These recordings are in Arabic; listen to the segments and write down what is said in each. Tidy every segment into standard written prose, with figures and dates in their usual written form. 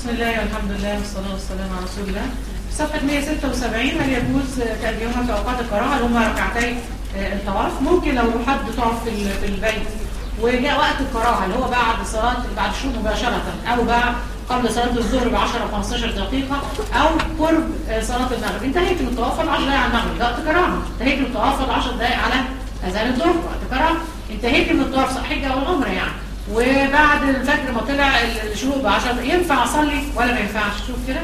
بسم الله والحمد لله والصلاة والسلام على رسول الله. صفحة 176 هل يجوز تأديهما في أوقات الكراهة اللي هما ركعتي الطواف؟ ممكن لو حد طاف في البيت وجاء وقت الكراهة اللي هو بعد الشروق مباشرة، أو قبل صلاة الظهر ب 10 أو 15 دقيقة، أو قرب صلاة المغرب، انتهيت من الطواف 10 دقائق على المغرب ده وقت كراهة، انتهيت من الطواف 10 دقائق على أذان الظهر وقت كراهة، انتهيت من الطواف سواء حجة أو العمرة يعني، وبعد الفجر ما طلع الشروق ب 10 ينفع أصلي ولا ما ينفعش؟ شوف كده.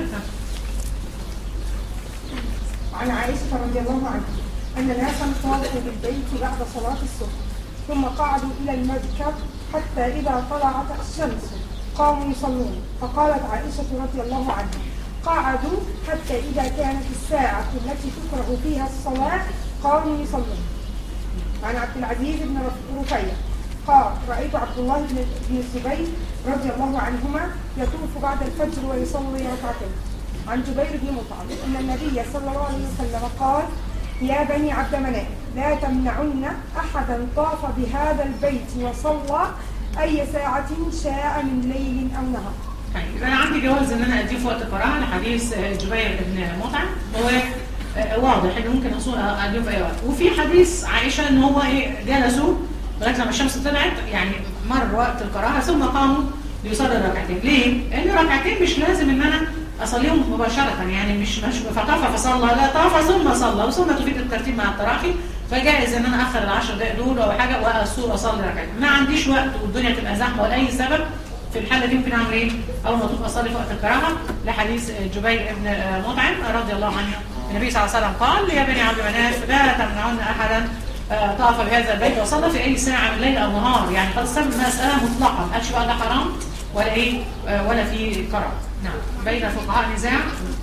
عن عائشة رضي الله عنها أن ناسا طافوا بالبيت بعد صلاة الصبح ثم قعدوا إلى المذكر حتى إذا طلعت الشمس قاموا يصلون، فقالت عائشة رضي الله عنها: قعدوا حتى إذا كانت الساعة التي تكره فيها الصلاة قاموا يصلون. عن عبد العزيز بن رفيع قال: رأيت عبد الله بن الزبير رضي الله عنهما يطوف بعد الفجر ويصلي ركعتين. عن جبير بن مطعم أن النبي صلى الله عليه وسلم قال: يا بني عبد مناف لا تمنعن أحدا طاف بهذا البيت وصلى أي ساعة شاء من ليل أو نهار. طيب أنا عندي جواز إن أنا أديه في وقت الكراهة لحديث جبير بن مطعم، هو واضح إنه ممكن أديه في أي وقت، وفي حديث عائشة إن هو جلسوا لغاية لما الشمس طلعت، يعني مر وقت الكراهة ثم قاموا ليصلي ركعتين. ليه؟ لأن ركعتين مش لازم إن أنا أصليهم مباشرة، يعني مش فطاف فصلى، لا طاف ثم صلى، وثم تفيد الترتيب مع التراخي، فجائز ان انا اخر ال10 دقائق دول او حاجه واصلي ركعتين. ما عنديش وقت والدنيا تبقى زحمه ولا اي سبب، في الحاله دي ممكن اعمل ايه؟ اول ما اطوف اصلي في وقت الكراهه لحديث جبير بن مطعم رضي الله عنه. النبي صلى الله عليه وسلم قال: يا بني عبد مناف لا تمنعن احدا طاف بهذا البيت وصلى في اي ساعه من الليل او نهار، يعني خلاص مساله مطلقه، ما قالش بقى ده حرام ولا ايه ولا في كراهه. نعم، بين الفقهاء نزاع.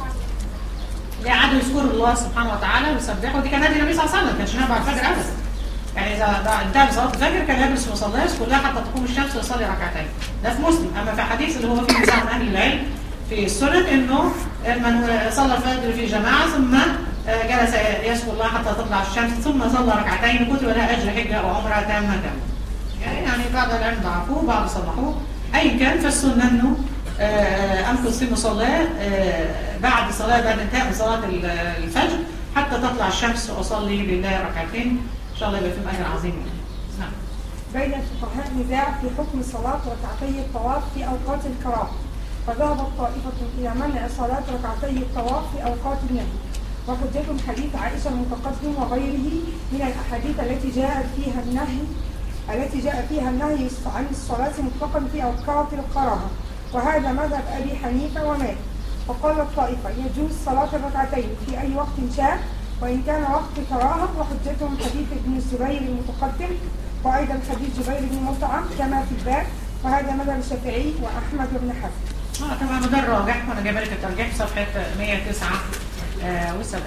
قعدوا يذكروا الله سبحانه وتعالى ويسبحوا، دي كان هدي النبي صلى الله عليه وسلم، ما كانش نام بعد الفجر ابدا. يعني اذا انتهى صلاه الفجر كان يجلس المصليات كلها حتى تقوم الشمس ويصلي ركعتين. ده في مسلم. اما في حديث اللي هو فيه نزاع من اهل العلم في السنن انه من صلى الفجر في جماعه ثم جلس يذكر الله حتى تطلع الشمس ثم صلى ركعتين كتب له اجر حجه او عمره تامه. يعني بعض العلم ضعفوه بعض صلحوه. اي كان فالسنه انه أمكث في مصلاه بعد انتهاء صلاة الفجر حتى تطلع الشمس وأصلي لله ركعتين، إن شاء الله يبقى فيهم أجر عظيم. نعم. بين الفقهاء نزاع في حكم صلاة ركعتي الطواف في أوقات الكراهة، فذهبت طائفة إلى منع صلاة ركعتي الطواف في أوقات النهي، وحجتهم حديث عائشة المتقدم وغيره من الأحاديث التي جاء فيها النهي عن الصلاة مطلقا في أوقات الكراهة، وهذا مذهب أبي حنيفة ومالك. وقال الطائفة يجوز صلاة الركعتين في أي وقت شاء وإن كان وقت كراهة، وحجتهم حديث ابن الزبير المتقدم وأيضا حديث جبير بن مطعم كما في الباب، وهذا مذهب الشافعي وأحمد بن حزم. طبعا ده الراجح، وأنا جايبه لك الترجيح في صفحة 179.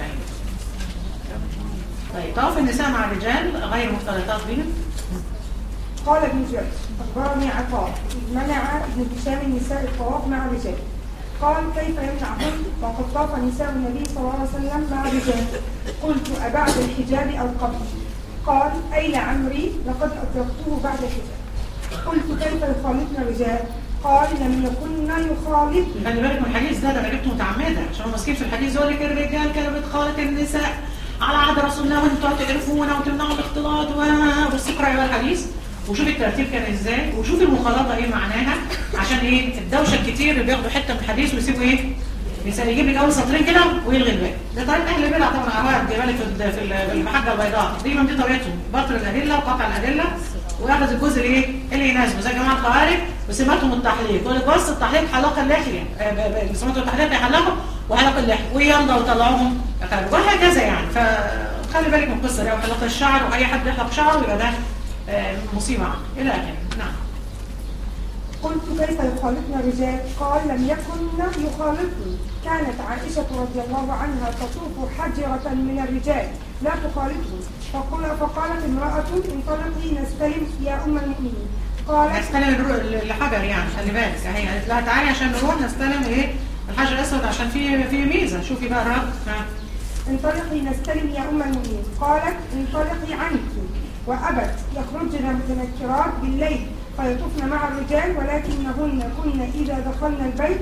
طيب طواف النساء مع الرجال غير مختلطات بهم. قال ابن جريج: أخبرني عطاء منع ابن هشام النساء الطواف مع الرجال. قال: كيف يمنعهن وقد طاف نساء النبي صلى الله عليه وسلم مع الرجال؟ قلت: أبعد الحجاب أو قبل؟ قال: أي لعمري لقد أدركته بعد الحجاب. قلت: كيف يخالطن الرجال؟ قال: لم يكن يخالطن. خلي بالك من الحديث ده انا جبته متعمدا عشان هم ماسكين في الحديث يقول لك الرجال كانوا بتخالط النساء على عهد رسول الله وانتوا تعرفونا وتمنعوا الاختلاط بس اقرا بقى الحديث وشوف الترتيب كان ازاي وشوف المخالطه ايه معناها، عشان ايه الدوشه الكتير اللي بياخدوا حته من الحديث ويسيبوا ايه يجيب لك اول سطرين كده ويلغي الباقي. ده طريقه اهل البدع طبعا، اهواء دي بالك في المحجه البيضاء دي طريقتهم، بطل الادله وقطع الادله وياخذ الجزء اللي يناسبه زي جماعه الخوارج وسماتهم التحليق، يقول لك بص التحليق حلق اللحيه، سماتهم التحليق يحلقوا وحلق اللحيه ويلا وطلعوهم وهكذا يعني. فخلي بالك من القصه دي، وحلق الشعر واي حد يحلق شعره يبقى ده مصيبه الى اخره. نعم. قلت: كيف يخالطن الرجال؟ قال: لم يكن يخالطن. كانت عائشة رضي الله عنها تطوف حجرة من الرجال لا تخالطهم، فقالت امرأة: انطلقي نستلم يا أم المؤمنين. قالت: نستلم الحجر يعني، خلي بالك هي قالت لها تعالي عشان نروح نستلم ايه الحجر الاسود عشان في ميزه. شوفي بقى الرد. انطلقي نستلم يا أم المؤمنين. قالت: انطلقي عنك. وأبت يخرجن متنكرات بالليل فيطوفن مع الرجال، ولكنهن كن إذا دخلن البيت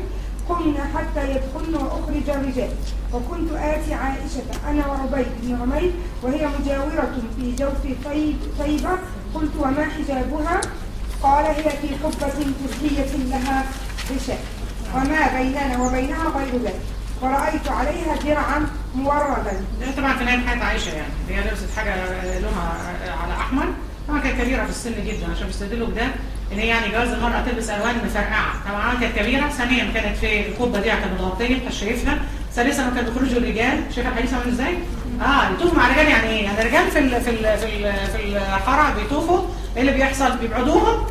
قمنا حتى يدخلن وأخرج الرجال، وكنت آتي عائشة أنا وعبيد بن عمير وهي مجاورة في جوف طيبة. قلت وما حجابها؟ قال هي في قبة تركية لها غشاء وما بيننا وبينها غير ذلك، ورأيت عليها درعا موردا. طبعا في نهاية حياة عائشة يعني هي لبست حاجة لونها على أحمر، طبعا كانت كبيرة في السن جدا عشان بيستدلوا بده ان هي يعني جواز المرأة تلبس ألوان مفرقعة. طبعا كانت كبيرة، ثانيا كانت في القبة دي كانت متغطية انت شايفها، ثالثا كانوا بيخرجوا الرجال، شايف الحديث عامل ازاي؟ يطوفوا مع الرجال. يعني ايه؟ يعني الرجال في الحرم بيطوفوا، ايه اللي بيحصل؟ بيبعدوهم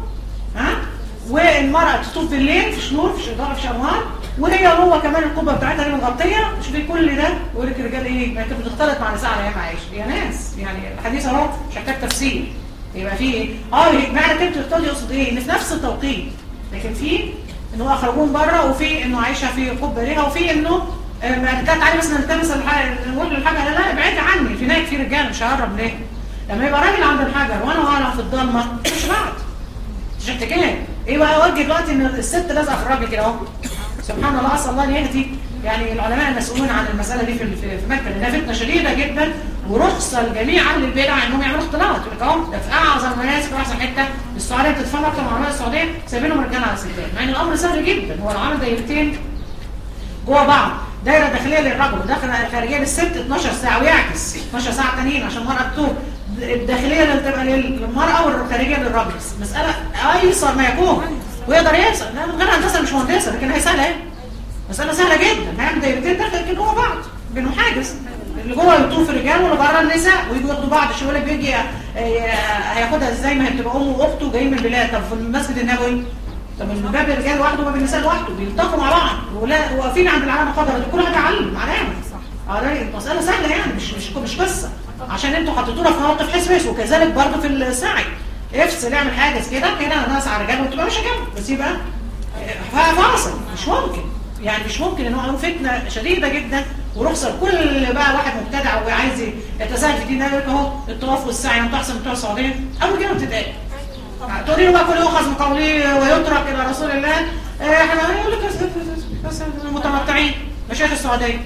والمرأة تطوف بالليل في شنور في إضاءة في شموال، وهي هو كمان القبة بتاعتها اللي مغطية. شوفي كل ده يقول لك الرجال ايه؟ ما كانت بتختلط مع نساء على ايام عائشة يا ناس. يعني الحديث اهو مش محتاج تفسير. يبقى في ايه؟ معنى كلمة اختلاط يقصد ايه؟ ان في نفس التوقيت، لكن في ان هو اخرجوهم بره، وفي انه عايشة في قبة ليها، وفي انه ما كانت علي مثلا نلتمس نروح للحاجة، لا ابعدي عني، في هناك في رجال مش هقرب ليه؟ لما يبقى راجل عند الحجر وانا واقع في الضلمة مش بعد مش احتكاك. ايه بقى وجه دلوقتي ان الست لازقه في الراجل كده اهو؟ سبحان الله، اسال الله ان يهدي يعني العلماء المسؤولين عن المساله دي في مكه، لانها فتنه شديده جدا، ورخصه الجميع اهل البدع انهم يعملوا اختلاط. يقول لك اهو ده في اعظم مناسك واحسن حته السعوديه بتتفرج اكتر من علماء السعوديه سايبينهم رجاله على ستات، مع ان الامر سهل جدا. هو لو عمل دايرتين جوه بعض، دايره داخليه للرجل وداخله خارجيه للست 12 ساعه، ويعكس 12 ساعه تانيين عشان المراه تتوب، الداخليه اللي تبقى للمراه والخارجيه للرجل. مساله ايسر ما يكون ويقدر يسال، لا من غير هندسه مش مهندسه، لكن هي سهله اهي، مساله سهله جدا. هيعمل دايرتين داخل كده جوه بعض بينهم حاجز، اللي جوه يطوف الرجال واللي بره النساء، ويجوا ياخدوا بعض. شو يقول لك بيجي هياخدها ازاي؟ ما هي بتبقى امه واخته جايين من البلاد. طب في المسجد النبوي، طب من باب الرجال لوحده وباب النساء لوحده بيلتقوا مع بعض واقفين عند العلامه الخضراء دي، كل واحد يعلم علامه. ده المساله سهله يعني، مش قصه عشان انتوا حطيتونا في مواقف حسوس. وكذلك برضه في السعي، افصل اعمل حاجز كده هنا ناس على رجال وتبقى ماشيه جنب، بس يبقى فاصل. مش ممكن يعني، مش ممكن ان هو فتنه شديده جدا ورخصه لكل بقى واحد مبتدع وعايز يتساهل في دين. اهو الطواف والسعي انتوا احسن من بتوع السعوديه. اول كده بتتقال تقولي له بقى كل يؤخذ من قوله ويترك الى رسول الله. احنا يقول لك بس المتمتعين مشايخ السعوديه.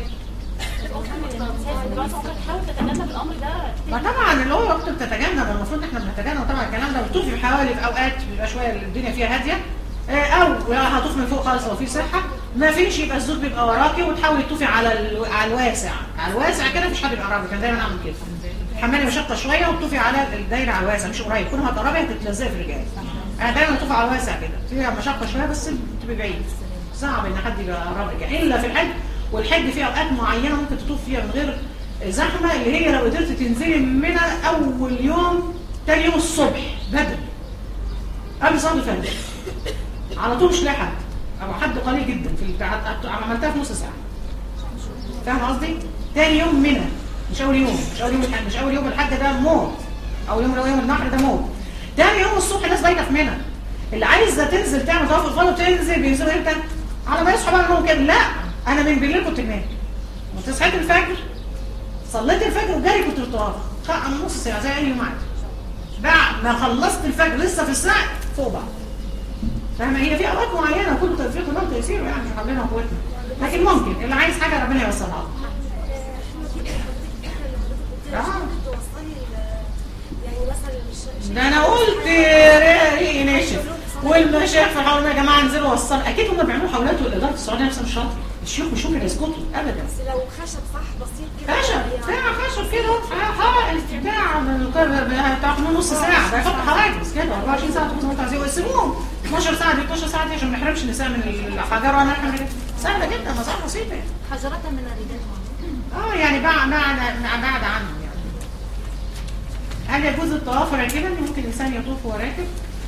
تحاول تتجنب الامر ده. ما طبعا اللي هو وقت بتتجنب، المفروض احنا بنتجنب طبعا الكلام ده. وتطوفي في حوالي في اوقات بيبقى شويه الدنيا فيها هاديه، او هتطوف من فوق خالص لو في صحه. ما فيش يبقى الزوج بيبقى وراكي وتحاولي تطوفي على الواسع. على الواسع كده مفيش حد يبقى قرابك، كان دايما اعمل كده، تحملي مشقه شويه وتطوفي على الدايره على الواسع مش قريب. كل ما هتقربي هتتلزقي في الرجال. انا دايما اطوف على الواسع كده، فيها مشقه شويه بس تبقي بعيد، صعب ان حد يبقى قرابك يعني، الا في الحج. والحج في اوقات معينه ممكن تطوف فيها من غير زحمه، اللي هي لو قدرت تنزلي منى اول يوم تاني يوم الصبح بدري قبل صلاه الفجر على طول، مش لاقي حد او حد قليل جدا في عملتها في نص ساعه. فاهم قصدي؟ تاني يوم منى، مش اول يوم، مش اول يوم الحج ده موت، او يوم النحر ده موت. تاني يوم الصبح الناس بايته في منى. اللي عايزه تنزل تعمل طواف الافاضه بينزلوا امتى؟ على ما يصحوا بقى النوم كده. لا انا من بالليل كنت بنام، وتصحيت الفجر صليت الفجر وجاري كنت بطواف نص ساعه زي اي يوم عادي. بعد ما خلصت الفجر لسه في الساعه فوق بعض. فاهمه؟ هي في اوقات معينه كل توفيق الله تيسير يعني حبينا وقوتنا، لكن ممكن اللي عايز حاجه ربنا يوصلها له. ده انا قلت ريقي ناشف، والمشايخ في الحوالين يا جماعه انزلوا وصلوا. اكيد هم بيعملوا حملات، والاداره السعوديه نفسها مش شاطره، الشيوخ مش ممكن يسكتوا ابدا. بس لو خشب صح بسيط كده، خشب كده بتاع نص ساعه، ده يحط حواجز كده 24 ساعه تكونوا متعزين ويسيبوهم 12 ساعه دي 12 ساعه دي عشان ما نحرمش النساء من الحجر. وانا احنا سهله جدا، مساله بسيطه يعني. حجرات من الرجال يعني بعد عنه يعني. هل يجوز الطواف راكبا؟ ممكن الانسان يطوف وهو راكب.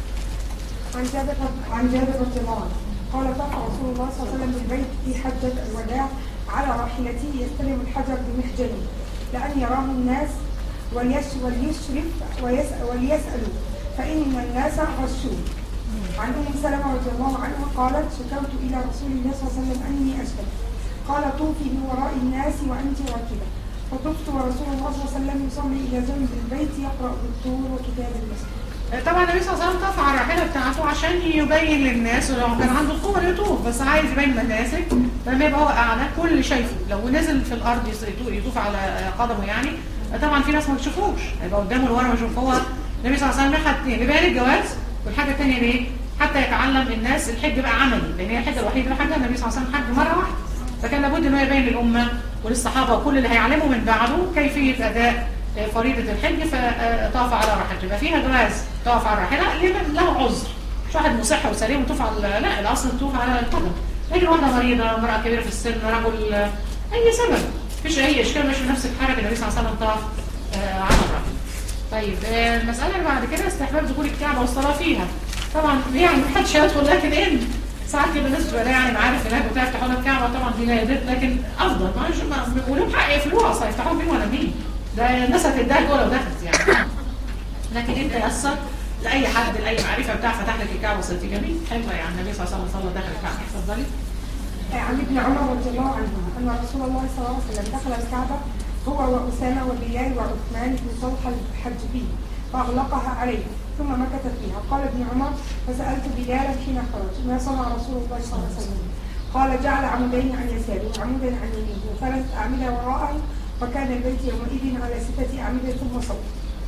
عن جابر رضي الله عنه قال طاف رسول الله صلى الله عليه وسلم بالبيت في حجة الوداع على راحلته يستلم الحجر بمحجنه لأن يراه الناس وليشرف وليسألوا فإن الناس غشون. عن أم سلمة رضي الله عنها قالت شكوت إلى رسول الله صلى الله عليه وسلم أني أشتكي، قال طوفي من وراء الناس وأنت راكبة، فطفت ورسول الله صلى الله عليه وسلم يصلي إلى جنب البيت يقرأ بالطور وكتاب المسجد. طبعا النبي صلى الله عليه وسلم طاف على الراحله بتاعته عشان يبين للناس، ولو كان عنده قوه يطوف بس عايز يبين المناسك. لما يبقى هو قاعد كل اللي شايفه، لو نزل في الارض يطوف على قدمه يعني، طبعا في ناس ما بتشوفوش، هيبقى قدامه لورا ما يشوف. هو النبي صلى الله عليه وسلم حاجتين، بيبين الجواز، والحاجه الثانيه ليه؟ حتى يتعلم الناس الحج بقى عملي، لان هي الحجه الوحيده اللي حجها النبي صلى الله عليه وسلم حج مره واحده، فكان لابد ان هو يبين للامه وللصحابه وكل اللي هيعلموا من بعده كيفيه اداء فريضه الحج. فطاف على راحلته، يبقى فيها جواز طاف على الراحله لمن له عذر، مش واحد مصح وسليم وطوف على، لا الاصل الطوف على القدم. لكن واحده مريضه، امراه كبيره في السن، رجل، اي سبب مفيش اي اشكال، مش نفس الحركه النبي صلى الله عليه وسلم طاف على الراحله. طيب المساله اللي بعد كده استحباب دخول الكعبه والصلاه فيها. طبعا يعني ما حدش يدخل، لكن ان ساعات كده الناس بتبقى يعني معارف هناك وبتاع يفتحوا لها الكعبه، طبعا دي لا يدل، لكن افضل ولهم حق يقفلوها اصلا، يفتحوها مين ولا مين، ده الناس هتتضايق ولو دخلت يعني. لكن انت يسر لاي حد لاي معرفه بتاع فتح لك الكعبه وصلتي جميل حلوه يعني. النبي صلى الله عليه وسلم دخل الكعبه. اتفضلي. عن ابن عمر رضي الله عنهما ان رسول الله صلى الله عليه وسلم دخل الكعبه هو واسامه وبلال وعثمان بن طلحه الحجبي فاغلقها عليه ثم مكث فيها. قال ابن عمر فسالت بلالا حين خرج ما صنع رسول الله صلى الله عليه وسلم؟ قال جعل عمودين عن يساره وعمودا عن يمينه وثلاث اعمده وراءه، وكان البيت يومئذ على 6 اعمده ثم صوت.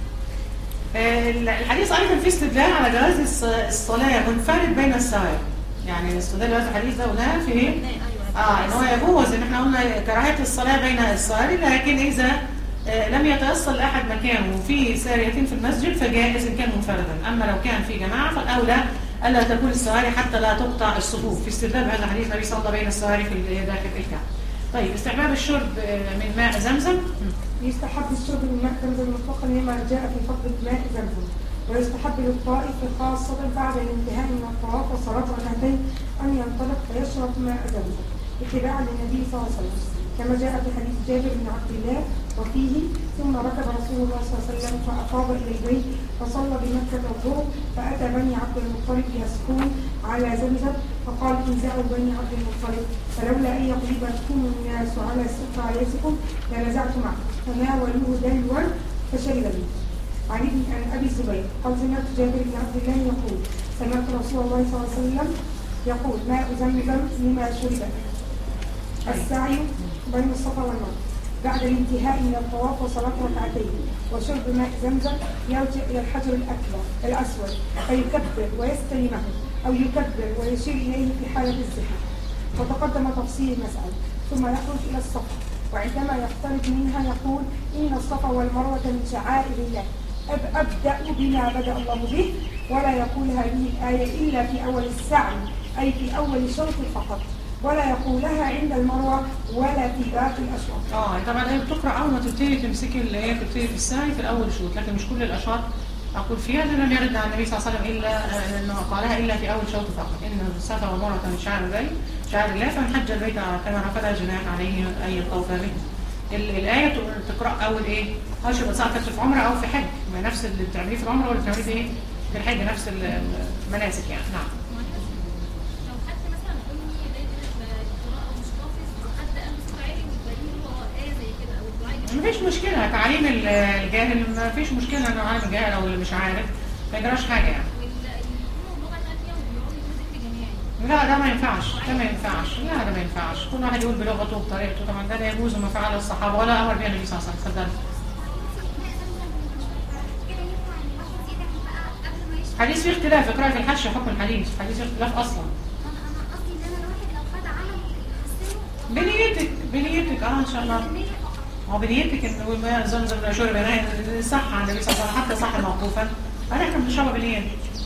الحديث ايضا فيه استدلال على جواز الصلاه منفرد بين السواري. يعني الاستدلال هذا الحديث ده قلناه في ايه؟ ان هو يجوز ان احنا قلنا كراهيه الصلاه بين السواري، لكن اذا لم يتيسر لاحد مكانه وفي ساريتين في المسجد فجائز ان كان منفردا. اما لو كان في جماعه فالاولى الا تكون السواري حتى لا تقطع الصفوف. في استدلال بهذا الحديث النبي صلى بين السواري في داخل الكعبه. طيب استحباب الشرب من ماء زمزم. يستحب الشرب من ماء زمزم مطلقا لما جاء في فضل ماء زمزم، ويستحب للطائف خاصة بعد الانتهاء من الطواف وصلاة ركعتين أن ينطلق فيشرب ماء زمزم اتباعا للنبي صلى الله عليه وسلم، كما جاء في حديث جابر بن عبد الله وفيه ثم ركب رسول الله صلى الله عليه وسلم فأفاض إلى البيت فصلى بمكة الظهر فأتى بني عبد المطلب يسكون على زمزم فقال انزعوا بني عبد المطلب فلولا أن يغلبكم الناس على سقايتكم لنزعت معه فناولوه دلوا فشرب به. عن أبي الزبير قال سمعت جابر بن عبد الله يقول سمعت رسول الله صلى الله عليه وسلم يقول ماء زمزم لما شرب. السعي بين الصفا والمروة بعد الانتهاء من الطواف وصلاة ركعتين وشرب ماء زمزم يرجع إلى الحجر الأسود فيكبر ويستلمه أو يكبر ويشير إليه في حالة الزحام. وتقدم تفصيل المسألة. ثم يخرج إلى الصفا وعندما يقترب منها يقول إن الصفا والمروة من شعائر الله أبدأ بما بدأ الله به، ولا يقول هذه الآية إلا في أول السعي أي في أول شوط فقط، ولا يقولها عند المروة ولا في باقي الأشواط. طبعا هي بتقرأ أول ما تبتدي تمسكي اللي هي تبتدي في السعي في الأول شوط، لكن مش كل الأشواط أقول فيها، لأن لم يرد عن النبي صلى الله عليه وسلم إلا أنه قالها إلا في أول شوط فقط. إن الصفا والمروة من شعائر الله فمن حج البيت كما فلا جناح عليه أن يطوف به. الآية تقرأ أول إيه؟ هاش يبقى ساعة في عمرة أو في حج، نفس اللي بتعمليه في العمرة ولا بتعمليه في إيه؟ في الحج نفس المناسك يعني. نعم. لو حد مثلا أمي القراءة مش حافظ وحد قال بصوت عالي وتبين له آية زي كده أو الدعاء. مفيش مشكلة، تعليم الجاهل مفيش مشكلة إنه عالم الجاهل أو اللي مش عارف ما يجراش حاجة يعني. لا ده ما ينفعش، ده ما ينفعش، لا ده ما ينفعش، كل واحد يقول بلغته وبطريقته، طبعا ده لا يجوز وما فعل الصحابه ولا امر بها النبي صلى الله عليه وسلم. اتفضل. حديث فيه اختلاف، اقرأ في الحج حكم الحديث، حديث فيه اختلاف اصلا. بنيتك ان شاء الله. هو بنيتك ان ماء زمزم لا شرب صح عن النبي صلى الله عليه وسلم، حتى صح موقوفا. احنا بنشربها بنية.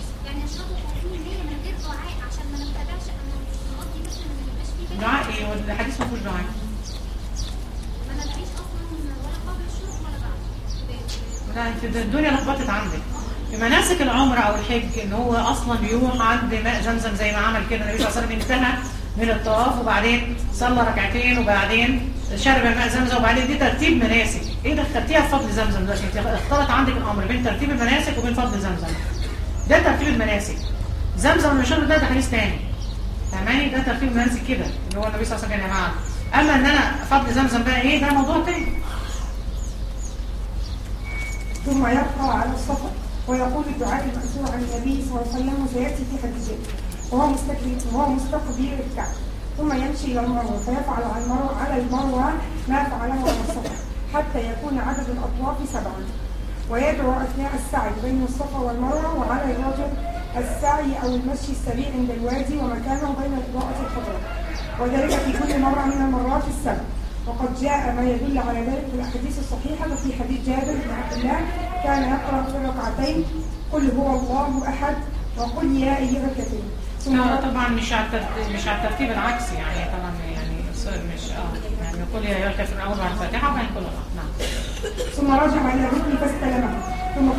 دعاء ايه؟ والحديث ما فيهوش دعاء. ما انا بعيش اصلا ولا قبل الشروق ولا بعد. لا انت الدنيا لخبطت عندك. في مناسك العمره او الحج ان هو اصلا بيروح عند ماء زمزم زي ما عمل كده النبي صلى الله عليه وسلم، انتهى من الطواف وبعدين صلى ركعتين وبعدين شرب ماء زمزم وبعدين دي ترتيب مناسك. ايه دخلتيها في فضل زمزم دلوقتي؟ انت اختلط عندك الامر بين ترتيب المناسك وبين فضل زمزم. ده ترتيب المناسك. زمزم اللي شرب ده حديث ثاني. فهماني؟ ده ترتيب مناسك كده اللي هو النبي صلى الله عليه وسلم كان. اما ان انا فضل زمزم بقى ايه؟ ده موضوع تاني. ثم يبقى على الصفا ويقول الدعاء المأثور عن النبي صلى الله عليه وسلم وسيأتي في حديثه وهو مستقبل الكعبة، ثم يمشي إلى المروة فيفعل على المروة ما فعله على الصفا حتى يكون عدد الأطواف 7، ويدعو أثناء السعي بين الصفا والمروة، وعلى الرجل السعي أو المشي السريع عند الوادي ومكانه بين الإضاءة الخضراء، وذلك في كل مرة من المرات السبع. وقد جاء ما يدل على ذلك في الأحاديث الصحيحة، وفي حديث جابر بن عبد الله كان يقرأ في الركعتين قل هو الله أحد وقل يا أيها الكافرون. طبعا مش على الترتيب العكسي، يعني طبعا يعني مش يعني قل يا أيها الكافرون أول بعد الفاتحة وبعدين قل الله. نعم. ثم رجع إلى الركن فاستلمه، ثم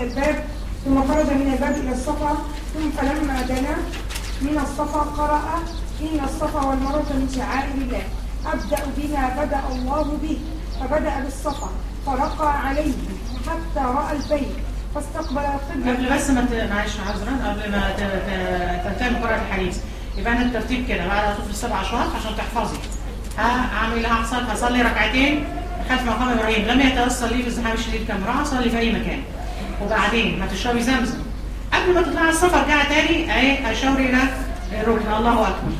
خرج من الباب إلى الصفا، ثم فلما دنا من الصفا قرأ إن الصفا والمروة من شعائر الله أبدأ بما بدأ الله به، فبدأ بالصفا فرقى عليه حتى رأى البيت فاستقبل القبلة. قبل بس ما معلش عذرا، قبل ما تنتهي من قراءة الحديث يبقى أنا الترتيب كده بعد أطوف السبع أشواط عشان تحفظي. هعمل هصلي ركعتين خلف مقام إبراهيم، لم يتيسر لي في الزحام الشديد كامرأة صلي في أي مكان، وبعدين هتشربي زمزم قبل ما تطلعي السفر ارجعي تاني اهي اشاوري الى الركن الله اكبر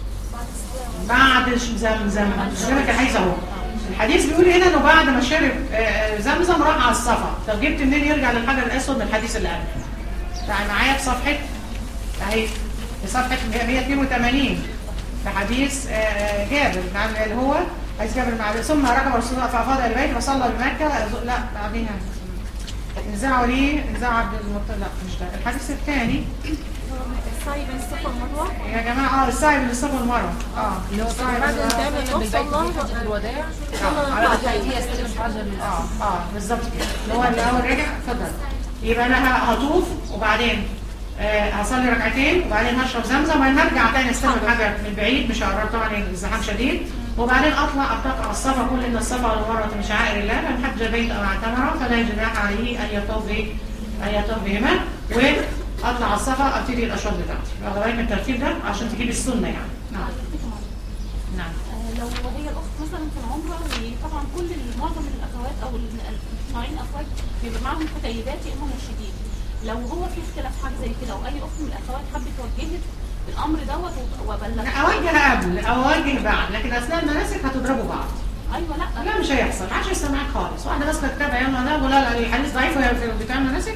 بعد زمزم. شربك الحديث اهو، الحديث بيقول هنا انه بعد ما شرب زمزم راح على الصفا. طب جبت منين يرجع للحجر الاسود من الحديث اللي قبله؟ تعالى معايا في صفحه اهي، في صفحه 182 في حديث جابر اللي هو حديث جابر المعدي. ثم ركب رسول الله فافاض الى البيت وصلى بمكه. لا بعديها نزاعوا ليه؟ نزاع عبد المطلب. لا مش ده الحديث الثاني، السعي بين الصفا والمروه يا جماعه. السعي بين الصفا والمروه اللي هو السعي بعد انتهاء من البيت في الوداع على الحديث يستلم حجر بالظبط كده، اللي هو رجع. اتفضل. يبقى انا هطوف وبعدين هصلي ركعتين وبعدين هشرب زمزم وبعدين هرجع تاني استلم الحجر من بعيد، مش هقرب طبعا الزحام شديد، وبعدين اطلع ارتقى على الصفا. كل ان الصفا والمروه من شعائر الله، من حج بيت او اعتمر فلا جناح عليه ان يطوف بهما، واطلع على الصفا ابتدي الاشواط بتاعتي. واخد بالك من الترتيب ده عشان تجيب السنه يعني. نعم. نعم. لو هي الاخت مثلا في العمره وطبعا معظم الاخوات او النوعين الاخوات بيبقى معاهم كتيبات يا اما مرشدين، لو هو في اختلاف حاجه زي كده واي اخت من الاخوات حابه توجهك الامر دوت وبلغ اوجه قبل او اوجه بعد، لكن اثناء المناسك هتضربوا بعض. ايوه لا مش هيحصل، ما حدش يسمعك خالص. واحده ماسكه كتاب يلا لا ولا الحديث ضعيف وهي بتعمل مناسك،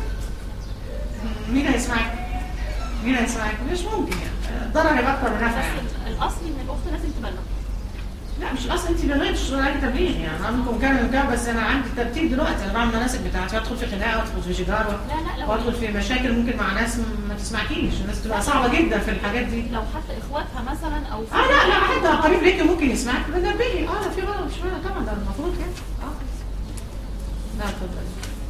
مين هيسمعك؟ مش ممكن يعني. الضرر يبقى اكتر من نفع يعني. الاصل ان الاخت لازم تبلغ. لا مش الاصل، انت بلغتش ولا عليك تبليغ يعني. عندكم كام بتاع، بس انا عندي الترتيب دلوقتي. انا بعمل المناسك بتاعتي، ادخل في خناقه وادخل في شجار وادخل في مشاكل ممكن مع ناس ما تسمعكيش. الناس تبقى صعبه جدا في الحاجات دي. لو حتى اخواتها مثلا او لا حتى قريب ليكي ممكن يسمعك بنبهي. في غلط مش غلط طبعا، ده المفروض كده. لا اتفضل.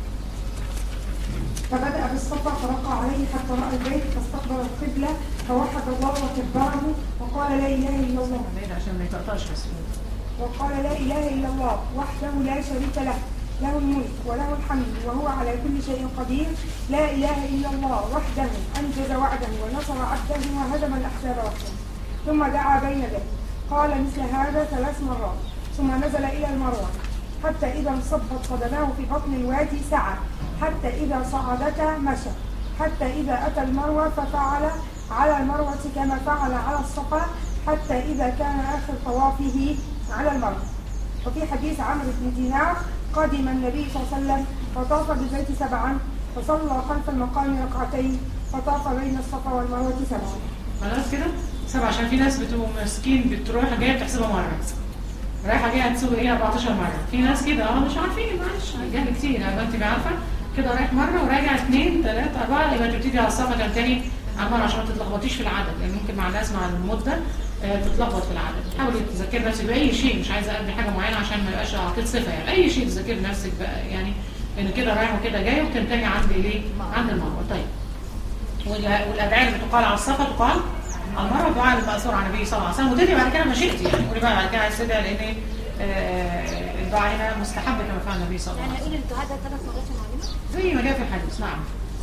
فبدأ بالصفا فرقى عليه حتى رأى البيت فاستقبل القبلة فوحد الله وكبره وقال لا إله إلا الله. عشان ما يتقطعش بس. وقال لا إله إلا الله وحده لا شريك له، له الملك وله الحمد وهو على كل شيء قدير. لا إله إلا الله وحده أنجز وعده ونصر عبده وهزم الأحزاب وحده. ثم دعا بين ذلك قال مثل هذا 3 مرات، ثم نزل إلى المروة حتى إذا انصبت قدماه في بطن الوادي سعى، حتى إذا صعدتا مشى، حتى إذا أتى المروة ففعل على المروة كما فعل على الصفا، حتى إذا كان آخر طوافه على المروة. وفي حديث عمرو بن دينار قدم النبي صلى الله عليه وسلم فطاف بالبيت 7 فصلى خلف المقام ركعتين فطاف بين الصفا والمروة 7. خلاص كده 7 عشان في ناس بتبقوا مسكين بتروح جايه بتحسبها مره، رايحه جايه هتسوي 14 مره. في ناس كده مش عارفين، معلش جهل كتير. يبقى انت عارفه كده رايح مره وراجع 2 3 4 يبقى تبتدي على الصفا تاني على المره عشان ما تتلخبطيش في العدد، لان ممكن مع الناس مع المده تتلخبط في العدد. حاولي تذكري نفسك باي شيء، مش عايزه ادي حاجه معينه عشان ما يبقاش اعطيت صفه يعني. اي شيء تذكري نفسك بقى يعني ان كده رايح وكده جاي وبتنتهي عند ليه؟ عند المروه. طيب والادعيه اللي بتقال على الصفا تقال على المروه، الدعاء المأثور عن النبي صلى الله عليه وسلم. وتدعي بعد كده مشيتي يعني، قولي بقى بعد كده عايز تدعي لان الدعاء هنا مستحب كما فعل النبي صلى الله عليه وسلم. يعني اقول الدعاء ده 3 مرات يا معلمه زي ما جاء في الحديث. نعم.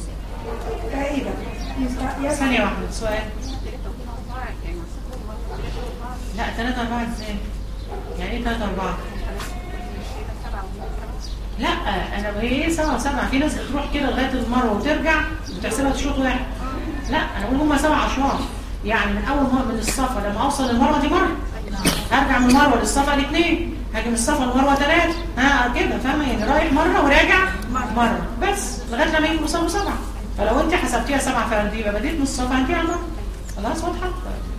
ثانية واحدة سؤال. لا 3 4 ازاي؟ يعني ايه 3 4؟ لا انا هي سبعة في ناس بتروح كده لغايه المروه وترجع بتحسبها شوط واحد. لا انا بقول هم 7 اشواط، يعني من اول من الصفا لما اوصل المروه دي مره، هرجع من المروه للصفا دي 2، هاجي من الصفا للمروه 3، كده فاهمه؟ يعني رايح مره وراجع مره بس لغايه لما يوصلوا 7. فلو انت حسبتيها 7 فردي يبقى بديت من الصفا انت على المره. خلاص واضحه؟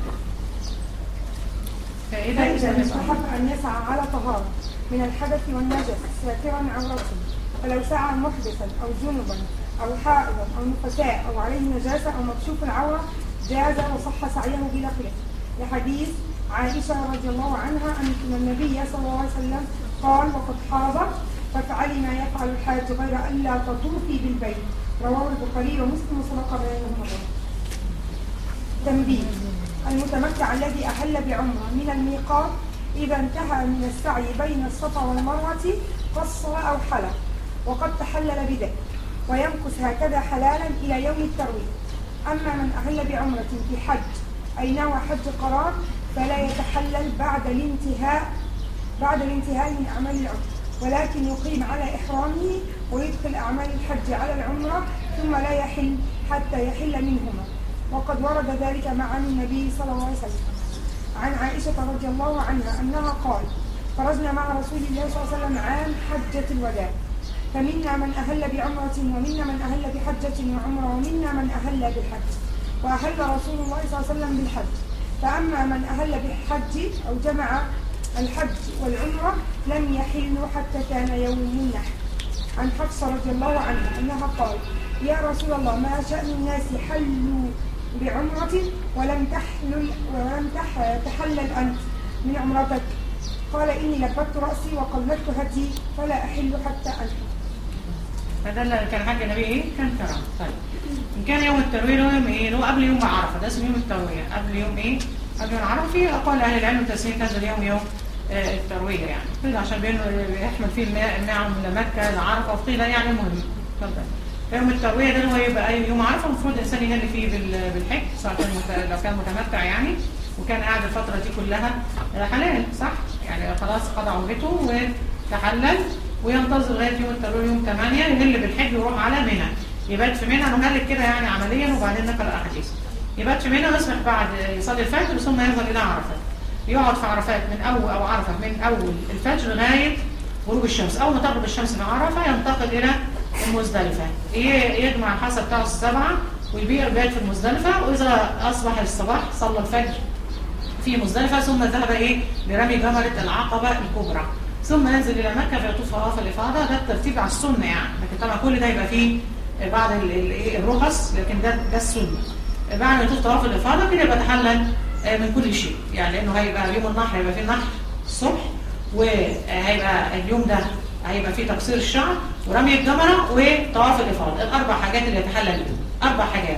فإذا يستحب أن يسعى على طهارة من الحدث والنجس ساترا عورته، فلو سعى محدثا أو جنبا أو حائضا أو نفساء أو عليه نجاسة أو مكشوف العورة جاز وصح سعيه بلا خلاف، لحديث عائشة رضي الله عنها أن النبي صلى الله عليه وسلم قال: وقد حاض فافعلي ما يفعل الحاج غير ألا تطوفي بالبيت، رواه البخاري ومسلم وسبق بيانه. تنبيه: المتمتع الذي أحل بعمرة من الميقات إذا انتهى من السعي بين الصفا والمروة قصر أو حلق وقد تحلل بذلك، ويمكث هكذا حلالا إلى يوم التروية. أما من أحل بعمرة في حج أي نوى حج قرار فلا يتحلل بعد الانتهاء من أعمال العمرة، ولكن يقيم على إحرامه ويدخل أعمال الحج على العمرة ثم لا يحل حتى يحل منهما، وقد ورد ذلك مع النبي صلى الله عليه وسلم. عن عائشة رضي الله عنها أنها قال: خرجنا مع رسول الله صلى الله عليه وسلم عام حجة الوداع، فمنا من أهل بعمرة ومنا من أهل بحجة وعمرة ومنا من أهل بالحج، وأهل رسول الله صلى الله عليه وسلم بالحج، فأما من أهل بالحج أو جمع الحج والعمرة لم يحلوا حتى كان يوم النحر. عن حفصة رضي الله عنها أنها قال: يا رسول الله، ما شأن الناس حلوا بعمرة ولم تحلل أنت من عمرتك؟ قال: إني لبت رأسي وقلدت هدي فلا أحل حتى أنحر. فده كان حاج النبي ايه؟ كان كرم. طيب ان كان يوم الترويه يوم ايه؟ اللي هو قبل يوم عرفه، ده اسمه يوم الترويه. قبل يوم ايه؟ قبل يوم عرفه. في اقوال اهل العلم تسميه هذا اليوم يوم الترويه، يعني كده عشان يحمل فيه النعم لمكه لعرفه وقيل يعني مهم. اتفضل. يوم الترويه ده هو يبقى يوم عرفه، المفروض الانسان يهل فيه بالحج، سواء لو كان متمتع يعني وكان قاعد الفتره دي كلها حلال، صح؟ يعني خلاص قضى عمرته وتحلل وينتظر لغايه يوم الترويه يوم 8 يهل بالحج ويروح على منى، يبات في منى. نهلك كده يعني عمليا وبعدين نقرا احاديث. يبات في منى ويصبح بعد يصلي الفجر ثم ينزل الى عرفه، يقعد في عرفات من اول او عرفه من اول الفجر لغايه غروب الشمس. اول ما تغرب الشمس في عرفه ينتقل الى المزدلفه، يجمع الحصى بتاعه السبعه ويبيت في المزدلفه، واذا اصبح الصباح صلى الفجر في مزدلفه ثم ذهب لرمي جمره العقبه الكبرى، ثم ينزل الى مكه فيطوف طواف الافاضه. ده الترتيب على السنه يعني، لكن طبعا كل ده يبقى فيه بعض الرخص، لكن ده السنه. بعد ما يطوف طواف الافاضه كده يبقى تحلل من كل شيء، يعني لانه هيبقى يوم النحر هيبقى فيه النحر الصبح، وهيبقى اليوم ده هيبقى فيه تقصير الشعر ورمي الجمره وطواف الافاضه. الاربع حاجات اللي يتحلل بيهم، 4 حاجات: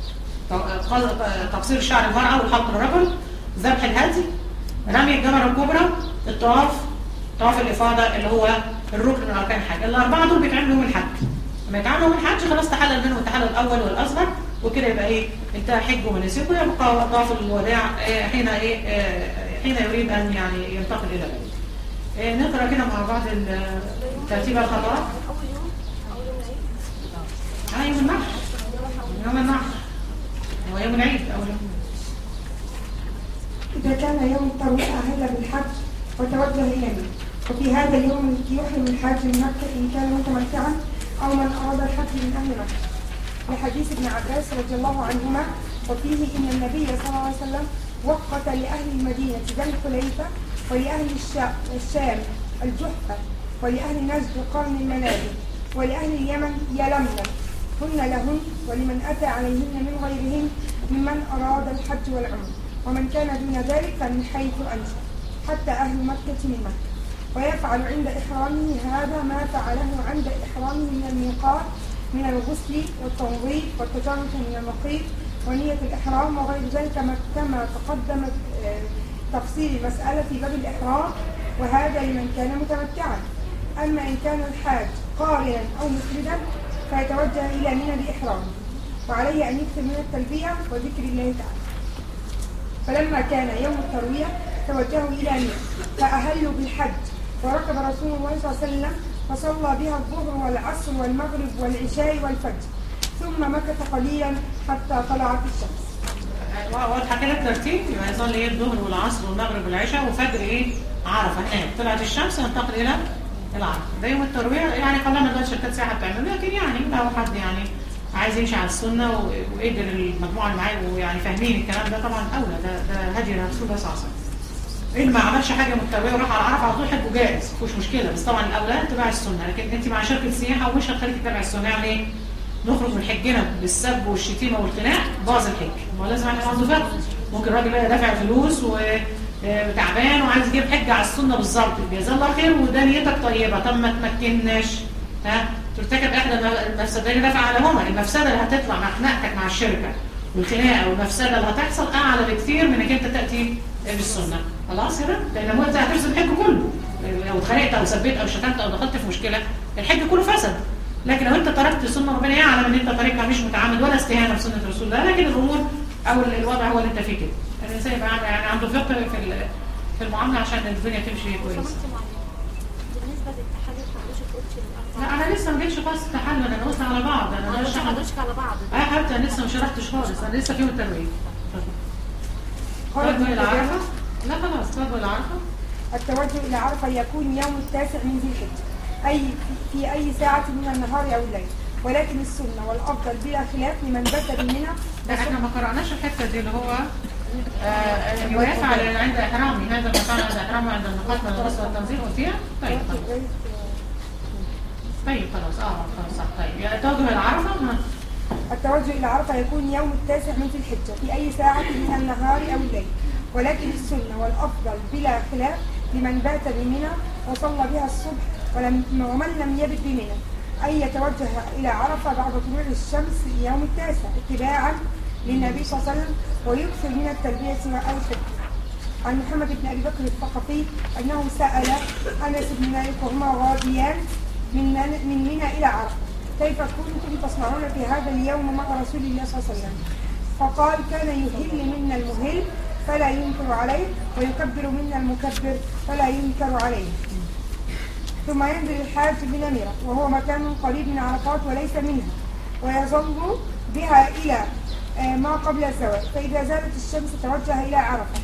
تقصير شعر المراه وحلق الرجل، ذبح الهدي، رمي الجمره الكبرى، طواف الافاضه اللي هو الركن من اركان الحج. ال4 دول بيتعملوا يوم الحج. لما يتعملوا يوم الحج خلاص تحلل منهم التحلل الاول والاصغر، وكده يبقى انتهى حج ومناسكه. يبقى طواف الوداع حين يريد ان يعني ينتقل الى بلده. نقرا كده مع بعض ترتيب الخطوات. يوم النحر، يوم النحر هو يوم العيد اول يوم. إذا كان يوم التروية أهل بالحج وتوجه إلى منى، وفي هذا اليوم يحرم الحاج من مكة إن كان متمتعا أو من أراد الحج من أهل مكة، لحديث ابن عباس رضي الله عنهما، وفيه إن النبي صلى الله عليه وسلم وقت لأهل المدينة بني حليفة، ولأهل الشام الجحفة، ولأهل نجد قرن المنازل، ولأهل اليمن يلملم، هن لهن ولمن أتى عليهن من غيرهن ممن أراد الحج والعمر، ومن كان دون ذلك فمن حيث أنشأ، حتى أهل مكة من مكة. ويفعل عند إحرامه هذا ما فعله عند إحرامه من الميقات من الغسل والتنظيف والتجرد من المخيط ونية الإحرام وغير ذلك، كما تقدم تفصيل المسألة في باب الإحرام، وهذا لمن كان متمتعا. أما إن كان الحاج قارنا أو مفردا فيتوجه إلى منى بإحرامه، وعليه أن يكثر من التلبية وذكر الله تعالى. فلما كان يوم التروية توجهوا إلى منى فأهلوا بالحج، وركب رسول الله صلى الله عليه وسلم فصلى بها الظهر والعصر والمغرب والعشاء والفجر، ثم مكث قليلا حتى طلعت الشمس. واضحه كده الترتيب، يبقى يصلي ايه الظهر والعصر والمغرب والعشاء وفجر ايه عرفه. هناك طلعت الشمس ينتقل الى العرفه. ده يوم الترويه، يعني قلما دلوقتي شركات سياحه بتعمله، لكن يعني لو حد يعني عايز يمشي على السنه وقدر المجموعه اللي معاه ويعني فاهمين الكلام ده طبعا اولى. ده هدي الرسول بس عصر. اللي ما عملش حاجه من الترويه وراح على عرفه على طول حجه جائز، مفيش مشكله، بس طبعا الاولى اتباع السنه. لكن انت مع شركه سياحه ومش هتخليك تتبع السنه، يعني ايه؟ نخرج من حجنا بالسب والشتيمه والخناق باظ الحج. ما لازم احنا عنده فقه. ممكن الراجل بقى دافع فلوس وتعبان وعايز يجيب حجه على السنه بالظبط، جزاه الله خير وده نيتك طيبه. طب ما تمكنناش ترتكب احدى المفسدين دفع عليهما. المفسده اللي هتطلع مع خناقتك مع الشركه والخناقه والمفسده اللي هتحصل اعلى بكثير من انك انت تاتي بالسنه. خلاص كده؟ لان انت هتفسد الحج كله. لو اتخانقت او سبيت او شتمت او دخلت في مشكله الحج كله فسد. لكن لو انت تركت السنه ربنا يعلم ان انت طريقها مش متعمد ولا استهانه بسنه رسول الله، لكن الامور او الوضع هو اللي انت فيه كده. الانسان يبقى يعني عنده فقه في المعامله عشان الدنيا تمشي كويس. بالنسبه للتحالف حضرتك قلتي لا انا لسه ما جيتش خالص التحلل، انا قلت على بعض. انا مش حضرتك على بعض. حتى انا لسه ما شرحتش خالص، انا لسه في يوم الترويه. التوجه الى عرفه؟ لا خلاص التوجه الى عرفه. التوجه إلى عرفة يكون يوم 9 من ذي الحجة، أي في أي ساعة من النهار أو الليل، ولكن السنة والأفضل بلا خلاف لمن بات بمنى. لا احنا ما قرأناش الحتة دي اللي هو ويفعل عند إحرامي هذا المكان عند إحرامي عند النقاط من الغسل والتنظيم قلتيها؟ طيب خلاص. طيب خلاص خلاص صح. طيب التوجه إلى عرفة. التوجه إلى عرفة يكون يوم 9 من ذي الحجة في أي ساعة من النهار أو الليل، ولكن السنة والأفضل بلا خلاف لمن بات بمنى وصلى بها الصبح ومن لم يبت بمنى أن يتوجه إلى عرفة بعد طلوع الشمس يوم 9 اتباعا للنبي صلى الله عليه وسلم، ويكثر من التلبية أو التكبير. عن محمد بن أبي بكر الثقفي أنه سأل أنس بن مالك وهما غاديان من منى إلى عرفة كيف كنتم تصنعون في هذا اليوم مع رسول الله صلى الله عليه وسلم؟ فقال كان يهل منا المهل فلا ينكر عليه، ويكبر منا المكبر فلا ينكر عليه. ثم ينزل الحاج بنمرة وهو مكان قريب من عرفات وليس منها، ويظل بها إلى ما قبل الزوال، فإذا زالت الشمس توجه إلى عرفة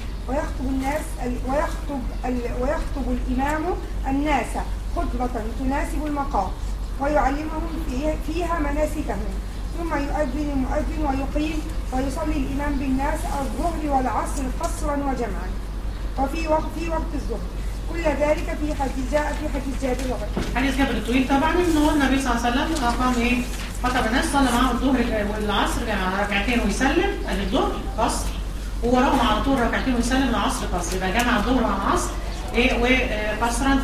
ويخطب الإمام الناس خطبة تناسب المقام ويعلمهم فيها مناسكهم، ثم يؤذن المؤذن ويقيم ويصلي الإمام بالناس الظهر والعصر قصرا وجمعا وفي وقت الظهر. كل ذلك جاء في حديث جابر وغيره. حديث جابر الطويل طبعا ان هو النبي صلى الله عليه وسلم اقام خطب الناس، صلى معاهم الظهر والعصر ركعتين ويسلم ادي الظهر قصر، ووراهم على طول ركعتين ويسلم العصر قصر، يبقى جمع الظهر مع العصر وقصرا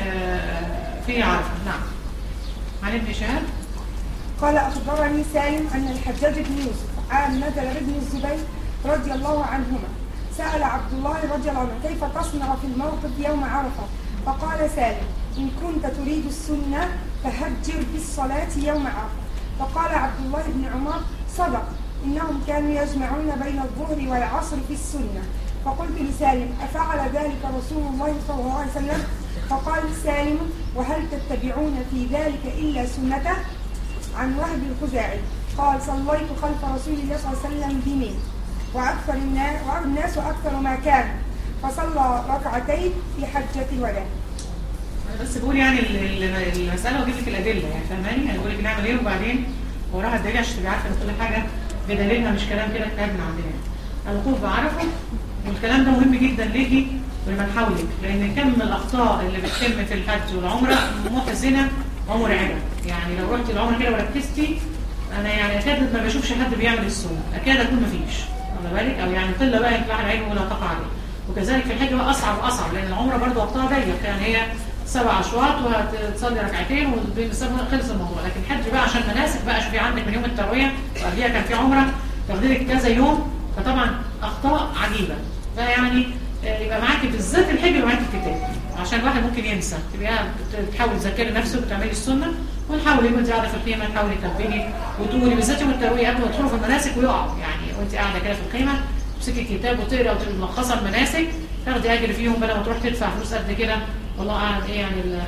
في عرفه. نعم. عن ابن شهاب قال أخبرني سالم أن الحجاج بن يوسف عام نزل بابن الزبير رضي الله عنهما سأل عبد الله رضي الله عنه كيف تصنع في الموقف يوم عرفة؟ فقال سالم إن كنت تريد السنة فهجر بالصلاة يوم عرفة. فقال عبد الله بن عمر صدق إنهم كانوا يجمعون بين الظهر والعصر في السنة. فقلت لسالم أفعل ذلك رسول الله صلى الله عليه وسلم؟ فقال سالم وهل تتبعون في ذلك إلا سنته؟ عن وهب الخزاعي قال صليت خلف رسول الله صلى الله عليه وسلم بمنى وأكثر الناس أكثر ما كان، فصلى ركعتين في حجة الوداع. بس بقول يعني المسألة وجيب لك الأدلة، يعني فاهماني؟ يعني بقول لك نعمل إيه وبعدين وراها الدليل عشان تبقي عارفة إن كل حاجة بدليلها، مش كلام كده كتابنا عندنا. الوقوف بعرفة والكلام ده مهم جدا ليكي ولمن حولك، لأن كم من الأخطاء اللي بتتم في الحج والعمرة محزنة ومرعبة. يعني لو رحتي العمرة كده وركزتي أنا يعني أكاد ما بشوفش حد بيعمل السنة، أكاد أكون مفيش. واخد بالك؟ أو يعني قلة بقى يطلع العين ولا تقع عليه. وكذلك في الحج بقى أصعب وأصعب، لأن العمرة برضه وقتها ضيق، يعني هي 7 أشواط وهتصلي ركعتين خلص الموضوع. لكن الحج بقى عشان مناسك بقى، شوفي عندك من يوم التروية وقبليها كان في عمرة تاخدي لك كذا يوم، فطبعا أخطاء عجيبة. فيعني يبقى معاكي بالذات الحج يبقى معاكي الكتاب، عشان الواحد ممكن ينسى. تبقى تحاولي تذكري نفسك وتعملي السنة، ونحاولي وانت قاعده في الخيمه تحاولي تكبري وتقولي بالذات يوم الترويه قبل ما تدخلوا في المناسك ويقعوا، يعني وانت قاعده كده في الخيمه تمسكي الكتاب وتقرا وتبقي ملخصه المناسك، تاخدي اجر فيهم بدل ما تروح تدفع فلوس قد كده. والله اعلم ايه يعني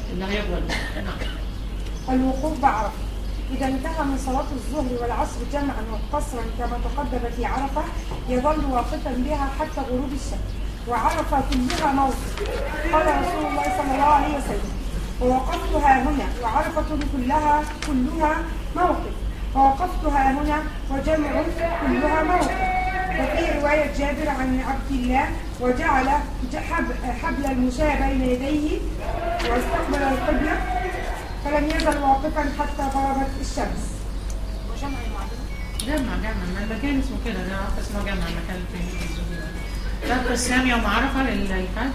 اللي هيقبل. نعم. الوقوف بعرفة. إذا انتهى من صلاة الظهر والعصر جمعا وقصرا كما تقدم في عرفة يظل واقفا بها حتى غروب الشمس، وعرفة كلها موقف. قال رسول الله صلى الله عليه وسلم: ووقفتها هنا وعرفة كلها موقف، ووقفتها هنا وجمع كلها موقف. وفي رواية جابر عن عبد الله: وجعل حبل المشاة بين يديه واستقبل القبلة فلم يزل واقفا حتى غربت الشمس. وجمع المعلومة جمع ما المكان اسمه كده، ده اسمه جمع المكان فين. ترك الصيام يوم عرفة للحاج.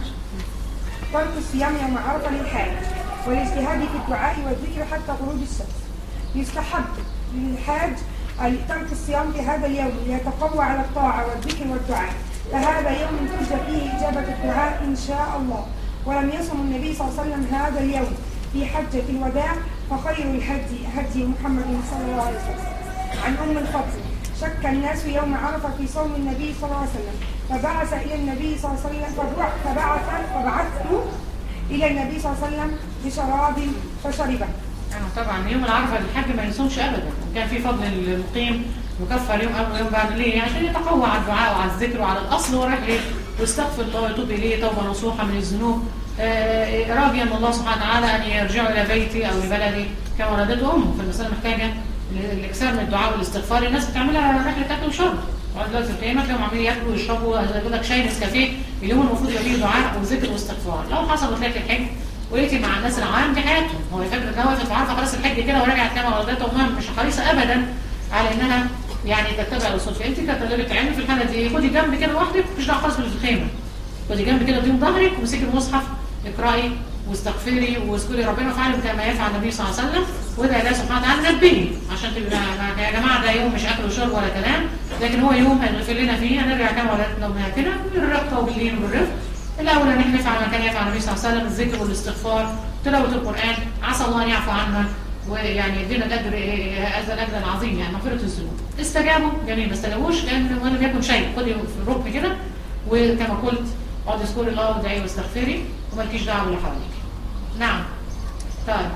ترك الصيام يوم عرفة للحاج والاجتهاد في الدعاء والذكر حتى غروب الشمس. يستحب للحاج ترك الصيام في هذا اليوم ليتقوى على الطاعة والذكر والدعاء، فهذا يوم ترجى فيه إجابة الدعاء إن شاء الله. ولم يصم النبي صلى الله عليه وسلم هذا اليوم في حجة الوداع، فخير هدي محمد صلى الله عليه وسلم. عن أم الفضل: شك الناس يوم عرفة في صوم النبي صلى الله عليه وسلم، فبعث إلى النبي صلى الله عليه وسلم فبعثت إلى النبي صلى الله عليه وسلم بشراب فشربه. طبعا يوم العرفة الحج ما يصومش أبدا، وكان في فضل المقيم يكفر يوم قبل ويوم بعد. ليه؟ عشان يتقوى على الدعاء وعلى الذكر وعلى الأصل وراح ليه ويستغفر الله ويتوب إليه توبة نصوحة من الذنوب، راجيا من الله سبحانه وتعالى أن يرجعوا إلى بيتي أو لبلدي كما ولدته أمه. فالمسألة محتاجة الإكثار من الدعاء والاستغفار. الناس بتعملها رحلة أكل وشرب، وقت دلوقتي القيامة تلاقيهم عاملين ياكلوا ويشربوا، يقول لك شاي نسكافيه. اليوم المفروض يبقى فيه دعاء وذكر واستغفار. لو حصلت لك الحج ولقيتي مع الناس العام دي حياتهم، هو يفكر انها وقفت وعارفه خلاص الحج كده ورجعت كما ولدتها امها، مش حريصه ابدا على انها يعني تتبع الرسول. فانت كطالبه علم في الحاله دي خدي جنب كده لوحدك، مش دعوه خالص بالخيمه، خدي جنب كده ضم ظهرك ومسكي المصحف اقراي واستغفري واذكري ربنا وفعلي كما يفعل النبي صلى الله عليه وسلم، وادعي الله سبحانه وتعالى نبيه عشان تبقى يا جماعه ده يوم مش اكل وشرب ولا كلام، لكن هو يوم هيغفر لنا فيه هنرجع كما ولدتنا وامهاتنا بالرقه وباللين وبالرفق. الاول ان احنا نفعل ما كان يفعل النبي صلى الله عليه وسلم، الذكر والاستغفار، تلاوه القران، عسى الله ان يعفو عنا ويعني يدينا الاجر هذا الاجر العظيم، يعني مغفره الذنوب. استجابوا جميل، ما استجابوش لان ولم يكن شيء، خدي في الركن كده وكما قلت اقعدي اذكري الله وادعي واستغفري ومالكيش دعوه باللي حواليك. نعم. طيب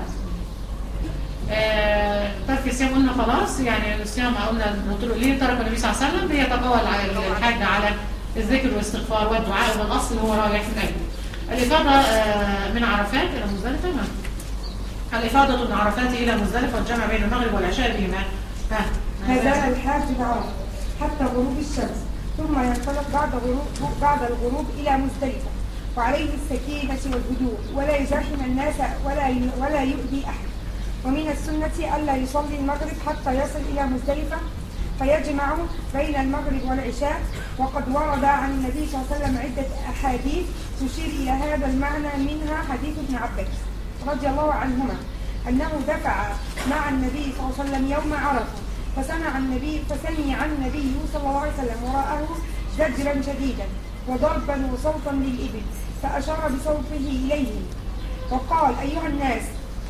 ترك الصيام قلنا خلاص، يعني الصيام قلنا قلت له ليه ترك النبي صلى الله عليه وسلم؟ بيتقوى الحاج على الذكر والاستغفار والدعاء، والاصل هو رايح في الاجر. الافاضه من عرفات الى مزدلفه. الافاضه من عرفات الى مزدلفه والجمع بين المغرب والعشاء بهما. ما زال الحاج بعرفه حتى غروب الشمس، ثم ينطلق بعد الغروب الى مزدلفه، وعليه السكينه والهدوء ولا يزاحم الناس ولا يؤذي احد. ومن السنه الا يصلي المغرب حتى يصل الى مزدلفه فيجمع بين المغرب والعشاء، وقد ورد عن النبي صلى الله عليه وسلم عدة أحاديث تشير إلى هذا المعنى، منها حديث ابن عباس رضي الله عنهما أنه دفع مع النبي صلى الله عليه وسلم يوم عرفة، فسمع النبي صلى الله عليه وسلم وراءه زجرا شديدا وضربا وصوتا للإبل، فأشار بصوته إليهم وقال: أيها الناس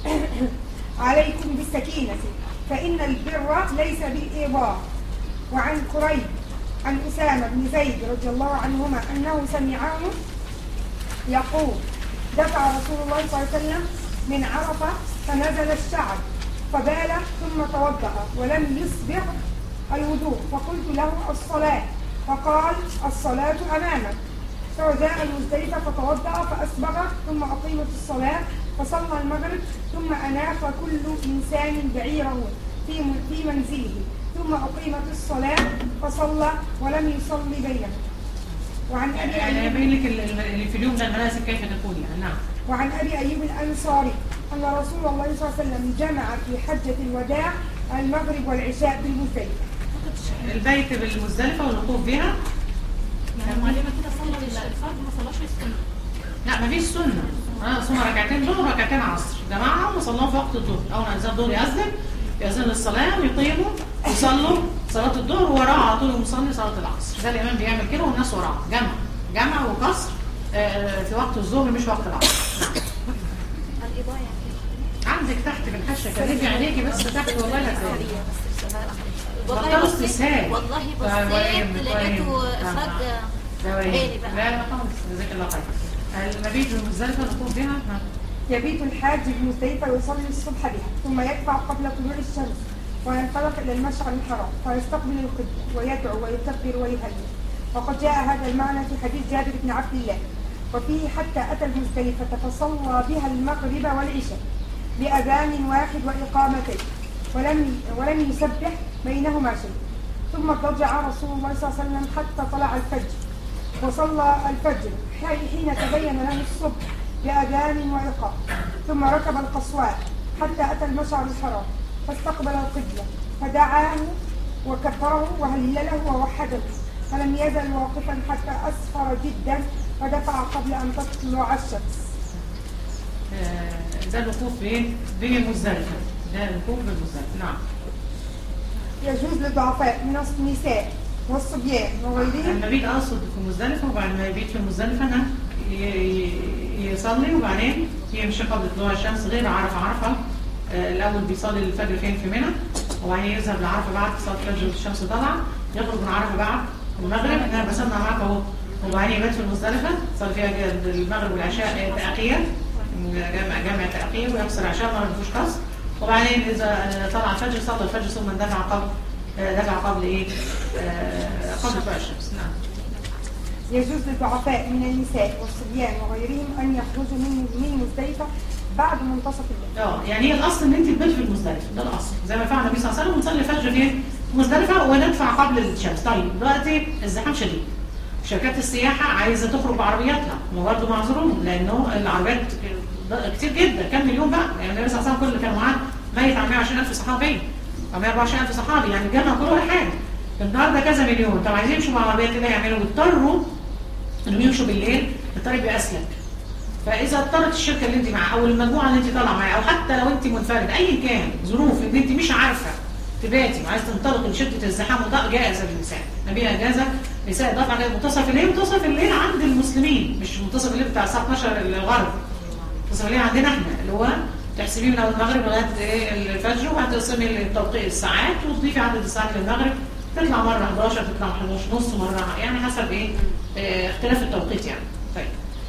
عليكم بالسكينة فإن البر ليس بالإيضاح. وعن قريب عن أسامة بن زيد رضي الله عنهما أنه سمعه يقول: دفع رسول الله صلى الله عليه وسلم من عرفة فنزل الشعب فبال ثم توضأ ولم يسبغ الوضوء، فقلت له: الصلاة؟ فقال: الصلاة أمامك. فجاء المزدلفة فتوضأ فأسبغ ثم أقيمت الصلاة فصلى المغرب، ثم أناخ كل إنسان بعيره في منزله، ثم أقيمت الصلاة فصلى ولم يصلي بينهم. وعن أبي أيوب اللي في اليوم ده المناسك كيف تكون يعني. نعم. وعن أبي أيوب الأنصاري أن رسول الله صلى الله عليه وسلم جمع في حجة الوداع المغرب والعشاء بالمزدلفة. البيت بالمزدلفة والوقوف بها. يعني معلمة كده صلى الفرد ما صلاش السنة. لا مفيش سنة. صوم ركعتين ظهر وركعتين عصر، جماعهم وصلوهم في وقت الظهر. أول ما يأذن الظهر يأذن للصلاة يقيموا يصلوا صلاة الظهر وراء على طول يصلي صلاة العصر. ده الإمام بيعمل كده والناس وراه جمع وقصر في وقت الظهر مش وقت العصر. الإضاءة عندك تحت في الحشة كلمي عينيكي بس تحت والله لا تلاقي. والله بصيت لقيته إخراج عيني بقى. لا خالص جزاك الله خير. المبيت بالمزدلفة نقوم بها يبيت الحاج بمزدلفة ويصلي الصبح بها، ثم يدفع قبل طلوع الشمس وينطلق إلى المشعر الحرام فيستقبل القبلة ويدعو ويكبر ويهلل. وقد جاء هذا المعنى في حديث جابر بن عبد الله، وفيه حتى أتى المزدلفة فصلى بها المغرب والعشاء بأذان واحد وإقامتين ولم يسبح بينهما شيء، ثم اضطجع رسول الله صلى الله عليه وسلم حتى طلع الفجر وصلى الفجر حين تبين له الصبح بأذان وإقامة، ثم ركب القصواء حتى أتى المشعر الحرام فاستقبل القبلة فدعاه وكبره وهلله ووحده، فلم يزل واقفا حتى أسفر جدا فدفع قبل أن تطلع الشمس. ده الوقوف بمزدلفة، ده الوقوف بمزدلفة. نعم. يجوز للضعفاء من النساء والصبيان وغيرهم. المبيت أقصد في مزدلفة، وبعد ما يبيت في مزدلفة يصلي وبعدين يمشي قبل طلوع الشمس غير عرفة. الأول بيصلي الفجر فين؟ في منى، وبعدين يذهب لعرفة بعد صلاة الفجر والشمس طالعة، يخرج من عرفة بعد المغرب. أنا بسمع معاك أهو. وبعدين يبات في المزدلفة يصلي فيها المغرب والعشاء تأخير، جمع تأخير، ويكسر عشاء ما فيهوش قصر. وبعدين إذا طلع الفجر صلى الفجر ثم دفع قبل قبل طلوع الشمس. نعم. يجوز للضعفاء من النساء والصبيان وغيرهم أن يخرجوا من مزدلفة بعد منتصف الليل. يعني هي الأصل إن أنت تبات في المزدلفة، ده الأصل زي ما فعل النبي صلى الله عليه وسلم، ونصلي الفجر في مزدلفة وندفع قبل الشمس. طيب دلوقتي الزحام شديد، شركات السياحة عايزة تخرج بعربياتها، هم برضه معذورون لأنه العربيات كتير جدا، كام مليون بقى؟ يعني النبي صلى الله عليه وسلم كل كان معاه ميت على 120,000 صحابي أو 124,000 صحابي، يعني الجنة كلها حاجة. النهارده كذا مليون، طب عايزين يمشوا بعربيات اللي يعملوا اضطروا انهم يمشوا بالليل، الطريق بيبقى اسلك. فاذا اضطرت الشركه اللي انت معاها او المجموعه اللي انت طالعه معاها، او حتى لو انت منفرد، ايا كان ظروف ان انت مش عارفه تباتي وعايز تنطلق لشده الزحام، وده جائز للنساء. النبي اجازه نساء دفع منتصف الليل. منتصف الليل عند المسلمين، مش منتصف الليل بتاع الساعه 12 الغرب. منتصف الليل عندنا احنا اللي هو تحسبيه من اول المغرب لغايه الفجر، وهتقسمي التوقيت الساعات وتضيفي عدد الساعات للمغرب، تطلع مره 11 تطلع 11 نص مره، يعني حسب اختلاف التوقيت يعني. طيب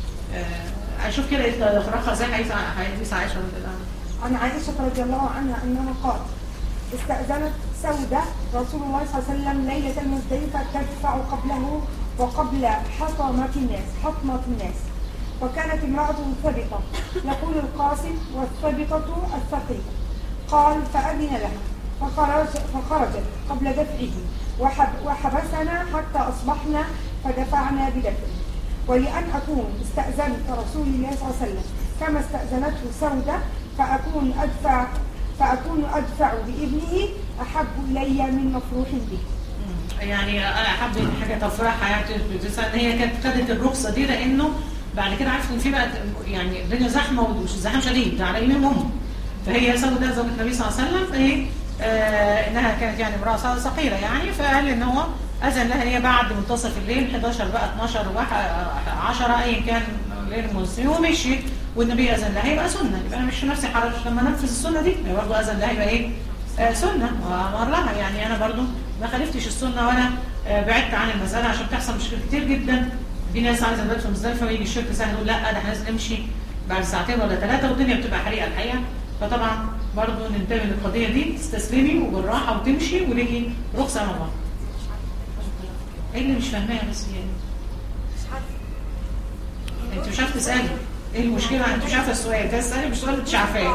اشوف كده اقراها زي حديث عائشه رضي الله عنها. عن عائشه رضي الله عنها انها قالت: استأذنت سودة رسول الله صلى الله عليه وسلم ليله المزدلفه تدفع قبله وقبل حطمه الناس، وكانت امرأة ثبطة يقول القاسم والثبطة الثقيل. قال: فأذن لها فخرجت قبل دفعه وحبسنا حتى أصبحنا فدفعنا بدفعه. ولأن أكون استأذنت رسول الله صلى الله عليه وسلم كما استأذنته سودة فأكون أدفع بابنه أحب إلي من مفروح به. يعني أنا أحب حاجة تفرحها، يعني هي كانت خدت الرخصة دي لأنه بعد كده عرفت ان في بقى يعني الدنيا زحمه ومش الزحام شديد ده على ايمانهم. فهي سودة زوجة النبي صلى الله عليه وسلم، فايه انها كانت يعني امراه صغيره يعني، فقال ان هو اذن لها هي بعد منتصف الليل 11 بقى 12 10 ايا كان الليل المسلم، ومشي والنبي اذن لها، يبقى سنه، يبقى انا مش في نفسي حرج لما انفذ السنه دي، برضه اذن لها يبقى ايه سنه وامر لها. يعني انا برضه ما خالفتش السنه ولا بعدت عن المساله، عشان بتحصل مشكله كتير جدا. في ناس عايزه تبات في مزدلفه ويجي الشركه سهل يقول لا ده احنا لازم نمشي بعد ساعتين ولا 3 والدنيا بتبقى حريقه الحقيقه. فطبعا برضه ننتبه للقضيه دي، تستسلمي وبالراحه وتمشي وليكي رخصه من الله. ايه اللي مش فاهماها بس يعني؟ انت مش عارفه تسالي، ايه المشكله؟ انت مش عارفه السؤال ده، تسالي مش سؤال مش عارفاه.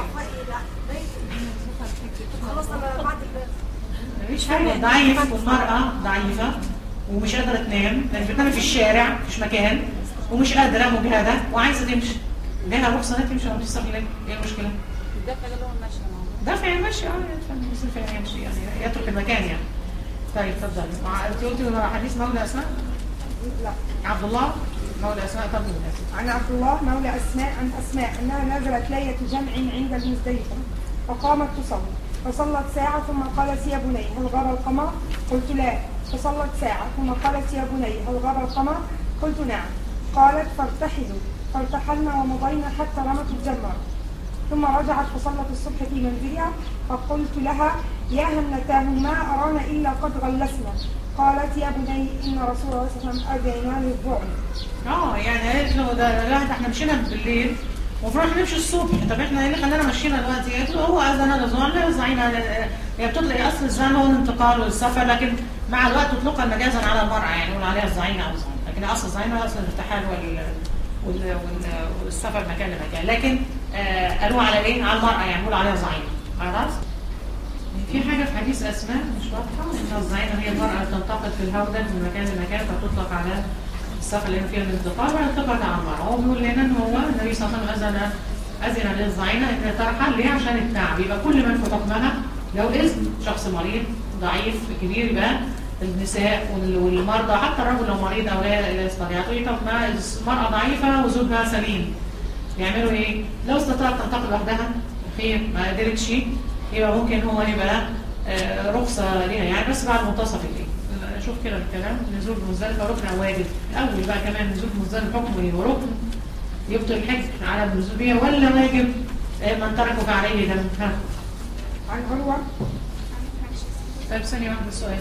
خلاص انا بعد مفيش حاجه، ضعيف والمراه ضعيفه ومش قادره تنام، يعني بتنام في الشارع مفيش مكان، ومش قادره مجهده وعايزه تمشي، ليها رخصه انها تمشي ولا تستغل. ايه المشكله؟ الدفع اللي هو المشي دفع المشي يمشي يعني يترك المكان يعني. طيب اتفضلي. انت قلتي حديث مولى اسماء؟ لا، عبد الله مولى اسماء. طب عن عبد الله مولى اسماء عن اسماء انها نزلت ليله جمع عند المزدلفه فقامت تصلي فصلت ساعه ثم قالت: يا بني هل غاب القمر؟ قلت: لا. فصلت ساعه ثم قالت: يا بني هل غاب القمر؟ قلت: نعم. قالت: فارتحلوا. فارتحلنا ومضينا حتى رمت الجمره، ثم رجعت فصلت الصبح في منزلها، فقلت لها: يا هنتاه ما أرانا إلا قد غلسنا. قالت: يا بني إن رسول الله صلى الله عليه وسلم أذن للظعن. يعني قالت له ده احنا مشينا بالليل المفروض نمشي الصبح. طب احنا ايه اللي خلانا ماشيين دلوقتي؟ هو اذن الاذان لا يزعينا. هي بتطلق اصل الزعينه هو الانتقال والسفر، لكن مع الوقت تطلقها مجازا على المراه، يعني يقول عليها الزعينه او الزعينه، لكن اصل الزعينه اصل الارتحال والسفر مكان لمكان، لكن قالوا على ايه؟ على المراه، يعني يقول عليها زعينه. خلاص. في حاجه في حديث اسماء مش واضحه، ان الزعينه هي المراه تنتقل في الهودج من مكان لمكان، فتطلق على السفر اللي فيها الانتقال وينطبق على المرأة. هو بيقول لنا ان هو النبي صلى الله عليه وسلم اذن للزعينه ان ترحل ليه؟ عشان التعب. يبقى كل من في حكمها لو اذن شخص مريض ضعيف كبير، يبقى النساء والمرضى حتى الرجل لو مريض او لا يستطيع، طب المرأة ضعيفة وزوجها سليم يعملوا ايه؟ لو استطاعت تنتقل وحدها خير، ما قدرتش يبقى ممكن هو يبقى رخصة ليها يعني، بس بعد منتصف الليل. شوف كده الكلام. نزول مزدلفة ركن او واجب؟ اول بقى كمان نزول مزدلفة حكمه ايه وركن يبطل الحج على النزول بيها ولا واجب؟ من تركه فعليه دم. عن عروة. طيب ثانية واحدة السؤال.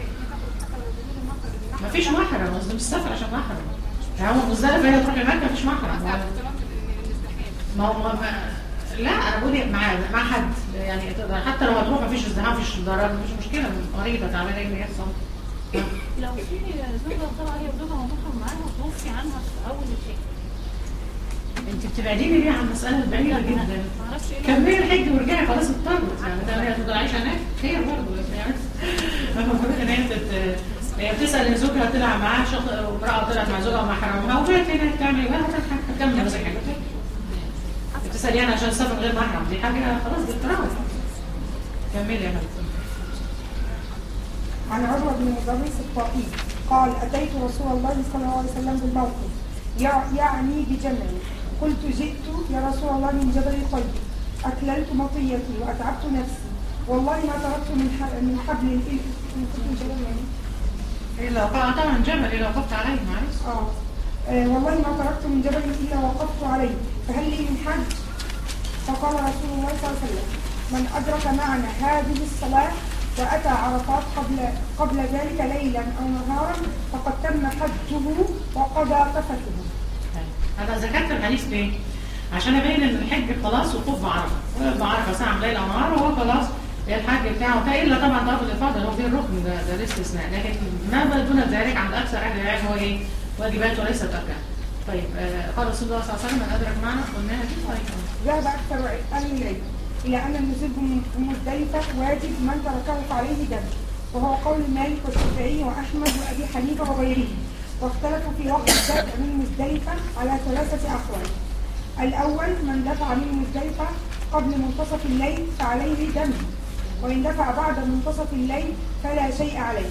مفيش محرم، قصدي مش سفر عشان محرم. يعني هو مزدلفة هي تروح لمكة مفيش محرم. ما هو لا انا بقول مع حد يعني حتى لو هتروح مفيش ازدحام مفيش ضرر مفيش مشكلة. مريضة تعمل ايه اللي يحصل؟ لو في زوجة طبعا هي وزوجها ومحرم معاها وتوفي عنها في اول الحج. انت بتبعديني ليه عن مسألة بعيدة جدا؟ معرفش ايه كملي الحج ورجعي خلاص اضطرت يعني ده هي تفضل عايشة هناك خير برضه يعني. المفروض ان هي بتسأل زوجها طلع معاها شخص وامرأة طلعت مع زوجها ومحرمها وبقت هناك تعمل ايه؟ هتكمل نفسك حاجة. بتسألي يعني عشان السفر غير محرم دي حاجة خلاص دي اضطراب. كملي يا مالك. عن عروة بن مدرس الطائي قال أتيت رسول الله صلى الله عليه وسلم بالموقف يعني بجمل، قلت جئت يا رسول الله من جبل الطيب، أكللت مطيتي وأتعبت نفسي، والله ما تركت من حبل الإبل إلا طبعا جبل إلا وقفت عليه معلش. والله ما تركت من جبل إلا وقفت عليه، فهل لي من حج؟ فقال رسول الله صلى الله عليه وسلم من أدرك معنا هذه الصلاة وأتى عرفات قبل ذلك ليلا أو نهارا فقد تم حجه وقضى تفته. هذا ذكرت الحديث ليه؟ عشان أبين إن الحج خلاص وقوف بعرفة، وقف بعرفة ساعة ليل أو نهار وهو خلاص الحج بتاعه إلا طبعا طواف الإفاضة هو فيه الركن ده الاستثناء، لكن ما دون ذلك عند أكثر أهل العلم هو إيه؟ واجبات وليست أركان. طيب قال رسول الله صلى الله عليه وسلم من أدرك معنا قلناها دي. طيب ذهب أكثر أهل العلم إلى أن النزول بمزدلفة واجب من تركه فعليه دم، وهو قول مالك والشافعي وأحمد وأبي حنيفة وغيرهم، واختلفوا في وقت الدفع من مزدلفة على 3 أقوال. الأول من دفع من مزدلفة قبل منتصف الليل فعليه دم، وإن دفع بعد منتصف الليل فلا شيء عليه.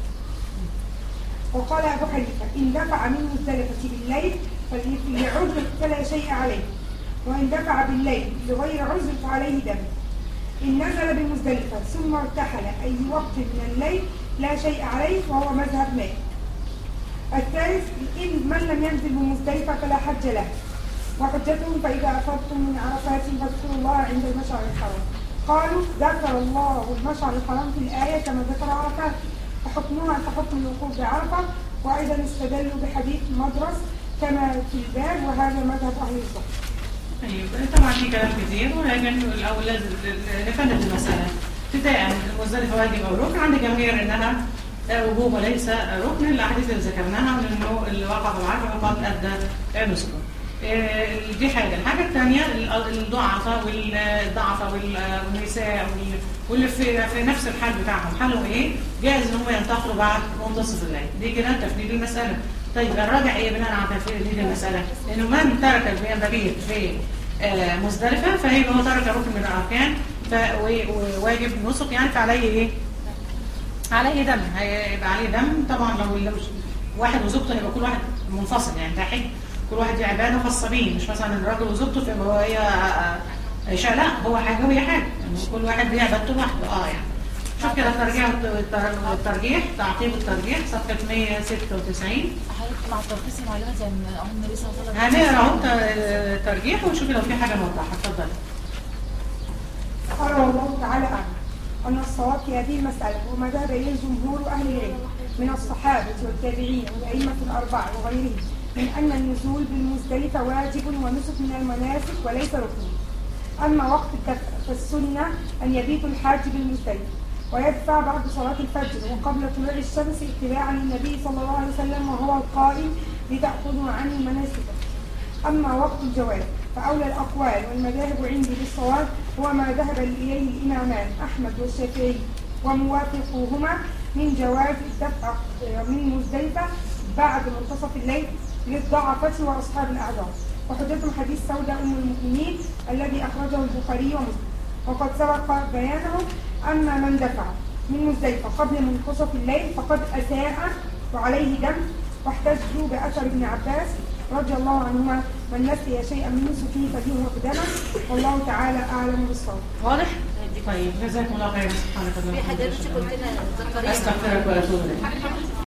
وقال أبو حنيفة إن دفع من مزدلفة بالليل فلعذر فلا شيء عليه، وإن دفع بالليل لغير عذر فعليه دم. إن نزل بمزدلفة ثم ارتحل أي وقت من الليل لا شيء عليه، وهو مذهب مالك. الثالث إن من لم ينزل بمزدلفة فلا حج له، وحجتهم فإذا أفضتم من عرفات فاذكروا الله عند المشعر الحرام. قالوا ذكر الله المشعر الحرام في الآية كما ذكر عرفات، فحكمها كحكم الوقوف بعرفة، وأيضا استدلوا بحديث مدرس كما في الباب، وهذا مذهب أهل الصحة. طيب طبعا في كلام كثير، ولكن الاول لازم نفند المساله. ابتداء المزدلفه واجب او ركن عند جماهير انها وجوب وليس ركن، الاحاديث اللي ذكرناها من انه اللي وقف بعرفه فقد ادى نسكه. دي حاجه. الحاجه الثانيه الضعفاء والنساء واللي في نفس الحال بتاعهم حالهم ايه؟ جائز ان هم ينتقلوا بعد منتصف الليل. دي كده تفنيد المساله. طيب الراجع ايه بناء على تفنيد المساله؟ لانه من ترك المبيت في مزدلفه فهي هو ترك ركن من الاركان وواجب نسك يعني، فعليه ايه؟ عليه دم. هيبقى عليه دم طبعا. لو واحد وزوجته يبقى كل واحد منفصل يعني، ده حج كل واحد دي عباده خاصه بيه، مش مثلا الراجل وزوجته فيبقى هي عشاء، لا هو حاجه وهي حاجه يعني، كل واحد ليه عبادته لوحده. يعني شوف كده الترجيح تعقيب الترجيح صفحه 196. حضرتك مع تلخيص المعلومات زي ما قال النبي صلى الله عليه وسلم. هنقرا اهو الترجيح ونشوف لو في حاجه موضحه. اتفضلي. قال الله تعالى أن الصواب في هذه المسألة وما ذهب إليه جمهور أهل العلم من الصحابة والتابعين والأئمة الأربعة وغيرهم من أن النزول بالمزدلفة واجب ونسك من المناسك وليس ركن. أما وقت الدفع فالسنة أن يبيت الحاج بالمزدلفة ويدفع بعد صلاة الفجر وقبل طلوع الشمس اتباعا للنبي صلى الله عليه وسلم وهو القائل لتأخذوا عني مناسككم. أما وقت الجواز فأولى الأقوال والمذاهب عندي بالصواب هو ما ذهب إليه الإمامان أحمد والشافعي وموافقوهما من جواز الدفع من مزدلفة بعد منتصف الليل للضعفة وأصحاب الأعذار. وحجتهم حديث سوداء أم المؤمنين الذي أخرجه البخاري ومسلم وقد سبق بيانه. أما من دفع من مزدلفة قبل منتصف الليل فقد أساء وعليه دم، واحتجوا بأثر ابن عباس رضي الله عنهما من نسي شيئا من نسكه فديه قدامه والله تعالى أعلم بالصواب. واضح؟ طيب جزاكم الله خيرا. سبحانك اللهم في حاجات كنت انا ذكريها استغفرك واتوب اليك.